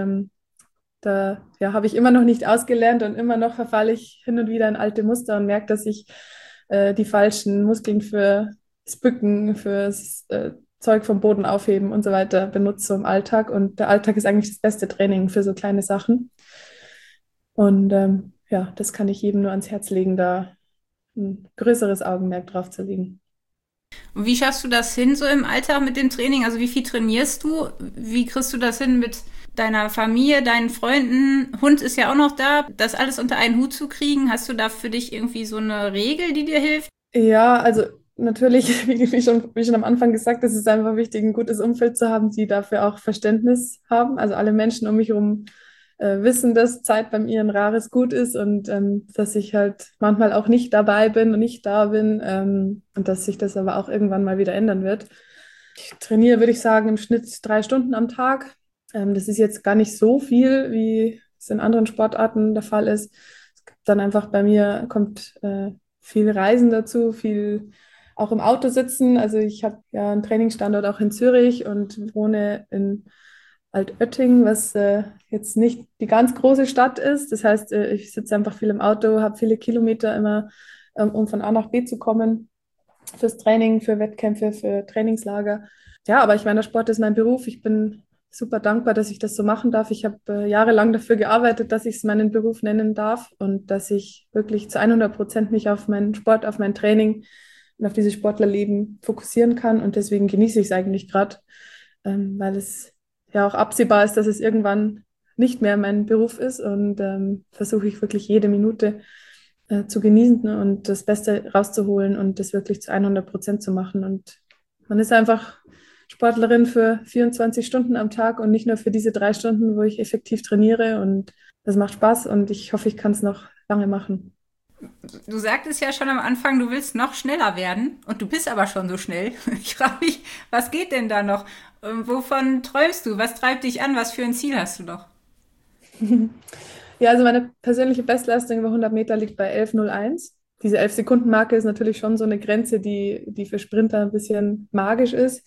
da ja, habe ich immer noch nicht ausgelernt und immer noch verfalle ich hin und wieder in alte Muster und merke, dass ich die falschen Muskeln fürs Bücken, fürs Zeug vom Boden aufheben und so weiter benutze im Alltag. Und der Alltag ist eigentlich das beste Training für so kleine Sachen. Und ja, das kann ich jedem nur ans Herz legen, da ein größeres Augenmerk drauf zu legen. Und wie schaffst du das hin so im Alltag mit dem Training? Also wie viel trainierst du? Wie kriegst du das hin mit deiner Familie, deinen Freunden? Hund ist ja auch noch da. Das alles unter einen Hut zu kriegen, hast du da für dich irgendwie so eine Regel, die dir hilft? Ja, also natürlich, wie schon am Anfang gesagt, es ist einfach wichtig, ein gutes Umfeld zu haben, die dafür auch Verständnis haben. Also alle Menschen um mich herum wissen, dass Zeit beim ihren rares Gut ist und dass ich halt manchmal auch nicht dabei bin und nicht da bin und dass sich das aber auch irgendwann mal wieder ändern wird. Ich trainiere, würde ich sagen, im Schnitt 3 Stunden am Tag. Das ist jetzt gar nicht so viel, wie es in anderen Sportarten der Fall ist. Es gibt dann einfach bei mir kommt viel Reisen dazu, viel auch im Auto sitzen. Also ich habe ja einen Trainingsstandort auch in Zürich und wohne in Altötting, was jetzt nicht die ganz große Stadt ist. Das heißt, ich sitze einfach viel im Auto, habe viele Kilometer immer, um von A nach B zu kommen, fürs Training, für Wettkämpfe, für Trainingslager. Ja, aber ich meine, der Sport ist mein Beruf. Ich bin super dankbar, dass ich das so machen darf. Ich habe jahrelang dafür gearbeitet, dass ich es meinen Beruf nennen darf und dass ich wirklich zu 100% mich auf meinen Sport, auf mein Training und auf dieses Sportlerleben fokussieren kann. Und deswegen genieße ich es eigentlich gerade, weil es ja auch absehbar ist, dass es irgendwann nicht mehr mein Beruf ist und versuche ich wirklich jede Minute zu genießen, ne, und das Beste rauszuholen und das wirklich zu 100% zu machen. Und man ist einfach Sportlerin für 24 Stunden am Tag und nicht nur für diese 3 Stunden, wo ich effektiv trainiere. Und das macht Spaß und ich hoffe, ich kann es noch lange machen. Du sagtest ja schon am Anfang, du willst noch schneller werden und du bist aber schon so schnell. Ich frage mich, was geht denn da noch? Wovon träumst du? Was treibt dich an? Was für ein Ziel hast du noch? Ja, also meine persönliche Bestleistung über 100 Meter liegt bei 11,01. Diese 11-Sekunden-Marke ist natürlich schon so eine Grenze, die für Sprinter ein bisschen magisch ist.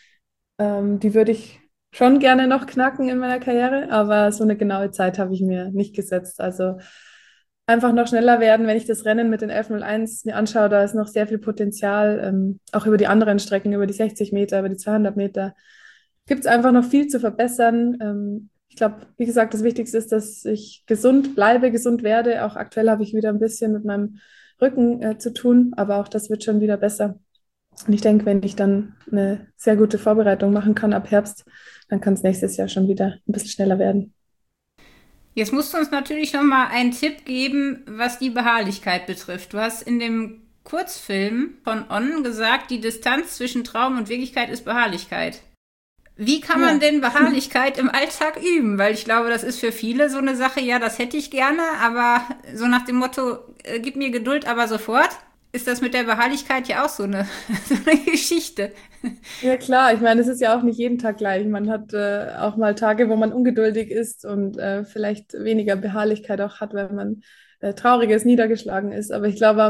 Die würde ich schon gerne noch knacken in meiner Karriere, aber so eine genaue Zeit habe ich mir nicht gesetzt. Also einfach noch schneller werden, wenn ich das Rennen mit den 11,01 mir anschaue, da ist noch sehr viel Potenzial, auch über die anderen Strecken, über die 60 Meter, über die 200 Meter. Gibt es einfach noch viel zu verbessern. Ich glaube, wie gesagt, das Wichtigste ist, dass ich gesund bleibe, gesund werde. Auch aktuell habe ich wieder ein bisschen mit meinem Rücken zu tun, aber auch das wird schon wieder besser. Und ich denke, wenn ich dann eine sehr gute Vorbereitung machen kann ab Herbst, dann kann es nächstes Jahr schon wieder ein bisschen schneller werden. Jetzt musst du uns natürlich noch mal einen Tipp geben, was die Beharrlichkeit betrifft. Du hast in dem Kurzfilm von On gesagt, die Distanz zwischen Traum und Wirklichkeit ist Beharrlichkeit. Wie kann man Ja. denn Beharrlichkeit im Alltag üben? Weil ich glaube, das ist für viele so eine Sache, ja, das hätte ich gerne, aber so nach dem Motto, gib mir Geduld, aber sofort, ist das mit der Beharrlichkeit ja auch so eine, so eine Geschichte. Ja, klar, ich meine, es ist ja auch nicht jeden Tag gleich. Man hat auch mal Tage, wo man ungeduldig ist und vielleicht weniger Beharrlichkeit auch hat, wenn man traurig ist, niedergeschlagen ist. Aber ich glaube,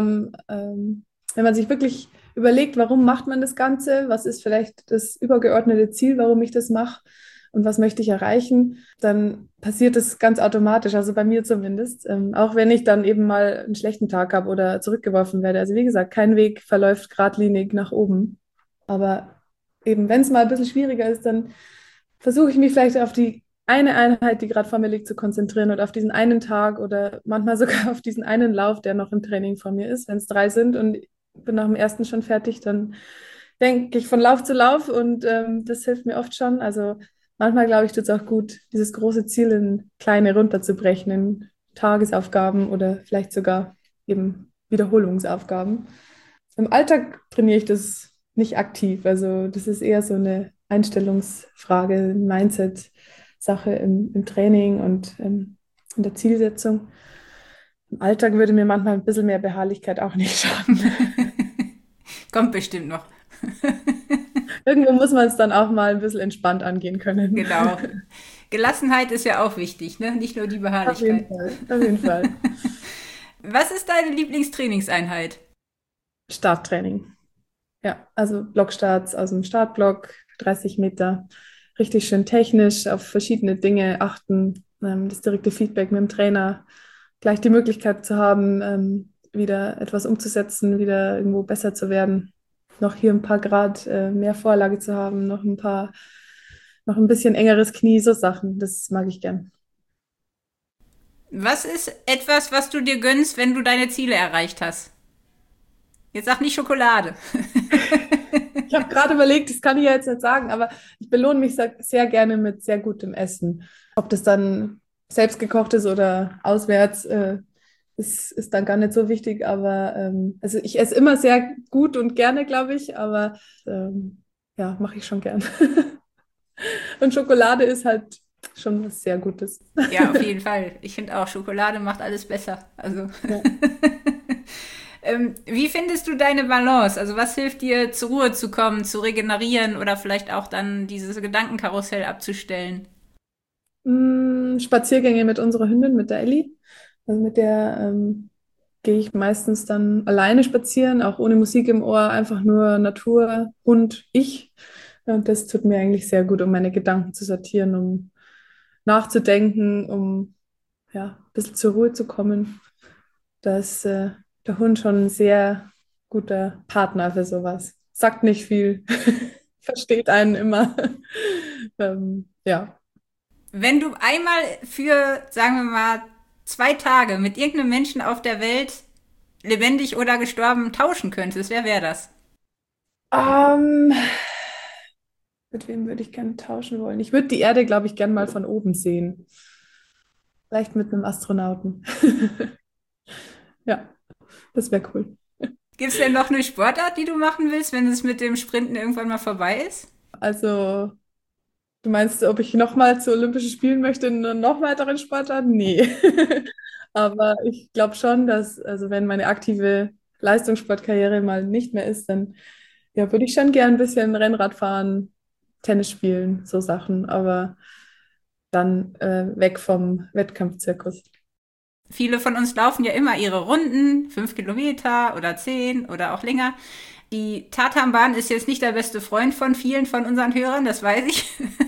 wenn man sich wirklich überlegt, warum macht man das Ganze, was ist vielleicht das übergeordnete Ziel, warum ich das mache und was möchte ich erreichen, dann passiert es ganz automatisch, also bei mir zumindest. Auch wenn ich dann eben mal einen schlechten Tag habe oder zurückgeworfen werde. Also wie gesagt, kein Weg verläuft geradlinig nach oben. Aber eben, wenn es mal ein bisschen schwieriger ist, dann versuche ich mich vielleicht auf die eine Einheit, die gerade vor mir liegt, zu konzentrieren oder auf diesen einen Tag oder manchmal sogar auf diesen einen Lauf, der noch im Training vor mir ist. Wenn es 3 sind und ich bin nach dem ersten schon fertig, dann denke ich von Lauf zu Lauf und das hilft mir oft schon. Also manchmal, glaube ich, tut es auch gut, dieses große Ziel in kleine runterzubrechen, in Tagesaufgaben oder vielleicht sogar eben Wiederholungsaufgaben. Im Alltag trainiere ich das nicht aktiv. Also das ist eher so eine Einstellungsfrage, eine Mindset-Sache im Training und in der Zielsetzung. Im Alltag würde mir manchmal ein bisschen mehr Beharrlichkeit auch nicht schaden. Kommt bestimmt noch. Irgendwo muss man es dann auch mal ein bisschen entspannt angehen können. Genau. Gelassenheit ist ja auch wichtig, ne? Nicht nur die Auf jeden Beharrlichkeit. Fall, auf jeden Fall. Was ist deine Lieblingstrainingseinheit? Starttraining. Ja, also Blockstarts aus dem Startblock, 30 Meter, richtig schön technisch auf verschiedene Dinge achten, das direkte Feedback mit dem Trainer, gleich die Möglichkeit zu haben, wieder etwas umzusetzen, wieder irgendwo besser zu werden, noch hier ein paar Grad mehr Vorlage zu haben, noch ein bisschen engeres Knie, so Sachen, das mag ich gern. Was ist etwas, was du dir gönnst, wenn du deine Ziele erreicht hast? Jetzt sag nicht Schokolade. Ich habe gerade überlegt, das kann ich ja jetzt nicht sagen, aber ich belohne mich sehr gerne mit sehr gutem Essen. Ob das dann selbst gekocht ist oder auswärts, ist dann gar nicht so wichtig. Aber also ich esse immer sehr gut und gerne, glaube ich, aber ja, mache ich schon gern. Und Schokolade ist halt schon was sehr Gutes. Ja, auf jeden Fall. Ich finde auch, Schokolade macht alles besser. Also, Ja. wie findest du deine Balance? Also, was hilft dir, zur Ruhe zu kommen, zu regenerieren oder vielleicht auch dann dieses Gedankenkarussell abzustellen? Spaziergänge mit unserer Hündin, mit der Ellie. Also mit der gehe ich meistens dann alleine spazieren, auch ohne Musik im Ohr, einfach nur Natur, Hund, ich. Und das tut mir eigentlich sehr gut, um meine Gedanken zu sortieren, um nachzudenken, um ja, ein bisschen zur Ruhe zu kommen. Da ist der Hund schon ein sehr guter Partner für sowas. Sagt nicht viel, versteht einen immer. Ja. Wenn du einmal für, sagen wir mal, 2 Tage mit irgendeinem Menschen auf der Welt, lebendig oder gestorben, tauschen könntest, wer wäre das? Ähm, mit wem würde ich gerne tauschen wollen? Ich würde die Erde, glaube ich, gerne mal von oben sehen. Vielleicht mit einem Astronauten. Ja, das wäre cool. Gibt es denn noch eine Sportart, die du machen willst, wenn es mit dem Sprinten irgendwann mal vorbei ist? Also, du meinst, ob ich nochmal zu Olympischen Spielen möchte in einer noch weiteren Sportart? Nee. Aber ich glaube schon, dass, also wenn meine aktive Leistungssportkarriere mal nicht mehr ist, dann ja, würde ich schon gern ein bisschen Rennrad fahren, Tennis spielen, so Sachen, aber dann weg vom Wettkampfzirkus. Viele von uns laufen ja immer ihre Runden, 5 Kilometer oder 10 oder auch länger. Die Tatanbahn ist jetzt nicht der beste Freund von vielen von unseren Hörern, das weiß ich.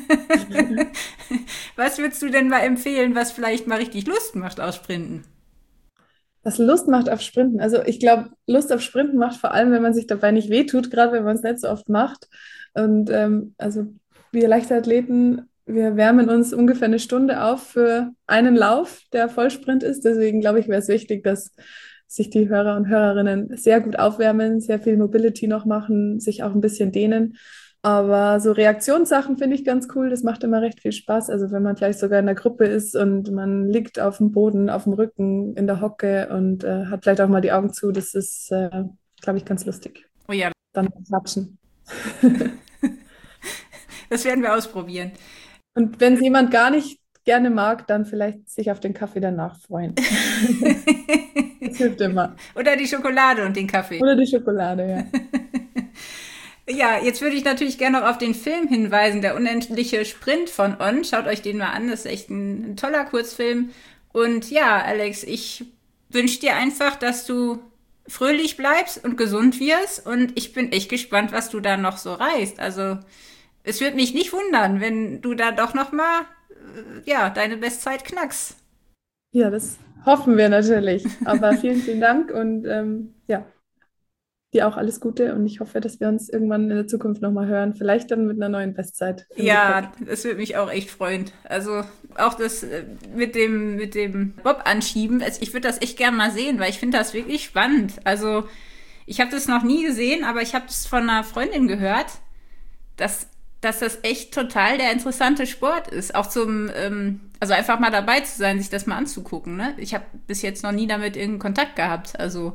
Was würdest du denn mal empfehlen, was vielleicht mal richtig Lust macht aus Sprinten? Was Lust macht auf Sprinten. Also ich glaube, Lust auf Sprinten macht vor allem, wenn man sich dabei nicht wehtut, gerade wenn man es nicht so oft macht. Und also wir Leichtathleten, wir wärmen uns ungefähr eine Stunde auf für einen Lauf, der Vollsprint ist. Deswegen glaube ich, wäre es wichtig, dass sich die Hörer und Hörerinnen sehr gut aufwärmen, sehr viel Mobility noch machen, sich auch ein bisschen dehnen. Aber so Reaktionssachen finde ich ganz cool. Das macht immer recht viel Spaß. Also wenn man vielleicht sogar in der Gruppe ist und man liegt auf dem Boden, auf dem Rücken, in der Hocke und hat vielleicht auch mal die Augen zu, das ist, glaube ich, ganz lustig. Oh ja, Dann klatschen. das werden wir ausprobieren. Und wenn es jemand gar nicht gerne mag, dann vielleicht sich auf den Kaffee danach freuen. Das hilft immer. Oder die Schokolade und den Kaffee. Oder die Schokolade, ja. Ja, jetzt würde ich natürlich gerne noch auf den Film hinweisen, der unendliche Sprint von On. Schaut euch den mal an, das ist echt ein toller Kurzfilm. Und ja, Alex, ich wünsche dir einfach, dass du fröhlich bleibst und gesund wirst. Und ich bin echt gespannt, was du da noch so reißt. Also, es würde mich nicht wundern, wenn du da doch noch mal, ja, deine Bestzeit knackst. Ja, das hoffen wir natürlich. Aber vielen, vielen Dank und ja. Dir auch alles Gute und ich hoffe, dass wir uns irgendwann in der Zukunft nochmal hören. Vielleicht dann mit einer neuen Bestzeit im Gepäck. Ja, das würde mich auch echt freuen. Also auch das mit dem Bob anschieben, ich würde das echt gerne mal sehen, weil ich finde das wirklich spannend. Also ich habe das noch nie gesehen, aber ich habe es von einer Freundin gehört, dass das echt total der interessante Sport ist. Auch also einfach mal dabei zu sein, sich das mal anzugucken. Ne? Ich habe bis jetzt noch nie damit irgendeinen Kontakt gehabt. Also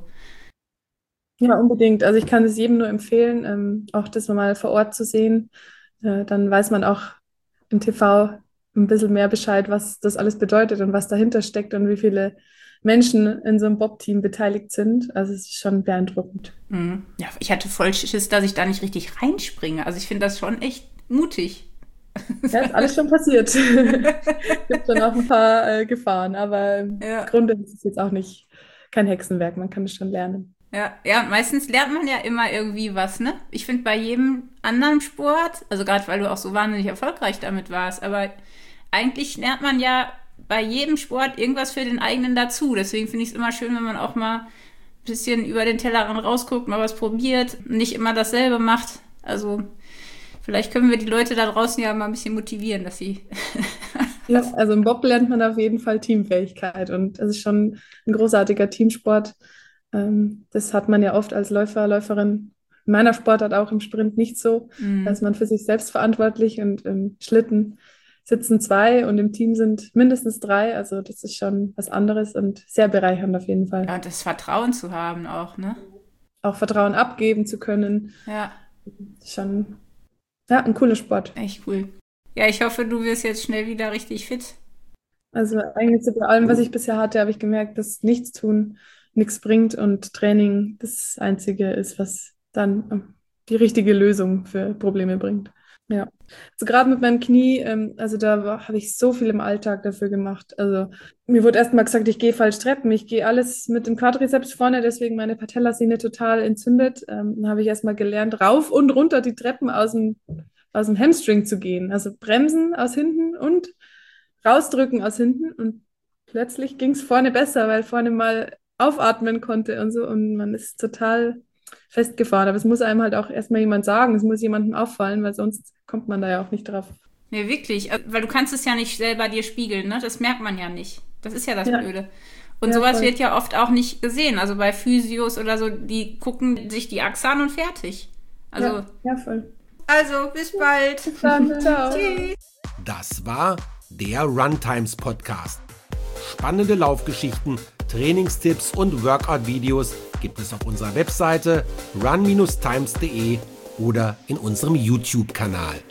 Ja, unbedingt. Also ich kann es jedem nur empfehlen, auch das mal vor Ort zu sehen. Dann weiß man auch im TV ein bisschen mehr Bescheid, was das alles bedeutet und was dahinter steckt und wie viele Menschen in so einem Bob-Team beteiligt sind. Also es ist schon beeindruckend. ja, ich hatte voll Schiss, dass ich da nicht richtig reinspringe. Also ich finde das schon echt mutig. Ja, ist alles schon passiert. Gibt schon auch ein paar Gefahren, aber im Ja. Grunde ist es jetzt auch nicht kein Hexenwerk. Man kann es schon lernen. Ja, ja, meistens lernt man ja immer irgendwie was, ne? Ich finde bei jedem anderen Sport, also gerade weil du auch so wahnsinnig erfolgreich damit warst, aber eigentlich lernt man ja bei jedem Sport irgendwas für den eigenen dazu. Deswegen finde ich es immer schön, wenn man auch mal ein bisschen über den Tellerrand rausguckt, mal was probiert, nicht immer dasselbe macht. Also vielleicht können wir die Leute da draußen ja mal ein bisschen motivieren, dass sie. Ja, also im Bob lernt man auf jeden Fall Teamfähigkeit und es ist schon ein großartiger Teamsport. Das hat man ja oft als Läufer, Läuferin in meiner Sportart auch im Sprint nicht so. Da ist man für sich selbst verantwortlich und im Schlitten sitzen zwei und im Team sind mindestens drei. Also das ist schon was anderes und sehr bereichernd auf jeden Fall. Ja, und das Vertrauen zu haben auch, ne? Auch Vertrauen abgeben zu können, Ja, ist schon ja, ein cooler Sport. echt cool. Ja, ich hoffe, du wirst jetzt schnell wieder richtig fit. Also eigentlich so bei allem, was ich bisher hatte, habe ich gemerkt, dass nichts tun nichts bringt und Training das Einzige ist, was dann die richtige Lösung für Probleme bringt. Ja, also gerade mit meinem Knie, also da habe ich so viel im Alltag dafür gemacht. Also mir wurde erst mal gesagt, ich gehe falsch Treppen, ich gehe alles mit dem Quadrizeps vorne, deswegen meine Patellasehne total entzündet. Dann habe ich erst mal gelernt, rauf und runter die Treppen aus dem Hamstring zu gehen. Also bremsen aus hinten und rausdrücken aus hinten. Und plötzlich ging es vorne besser, weil vorne mal aufatmen konnte und so. Und man ist total festgefahren. Aber es muss einem halt auch erstmal jemand sagen, es muss jemandem auffallen, weil sonst kommt man da ja auch nicht drauf. Nee, wirklich. Weil du kannst es ja nicht selber dir spiegeln, ne? Das merkt man ja nicht. Das ist ja das Ja, Blöde. Und ja, sowas voll. wird ja oft auch nicht gesehen. Also bei Physios oder so, die gucken sich die Achse an und fertig. Ja, Also, ja, voll. also bis bald. Bis dann, ciao. Tschüss. Das war der Runtimes Podcast. Spannende Laufgeschichten, Trainingstipps und Workout-Videos gibt es auf unserer Webseite run-times.de oder in unserem YouTube-Kanal.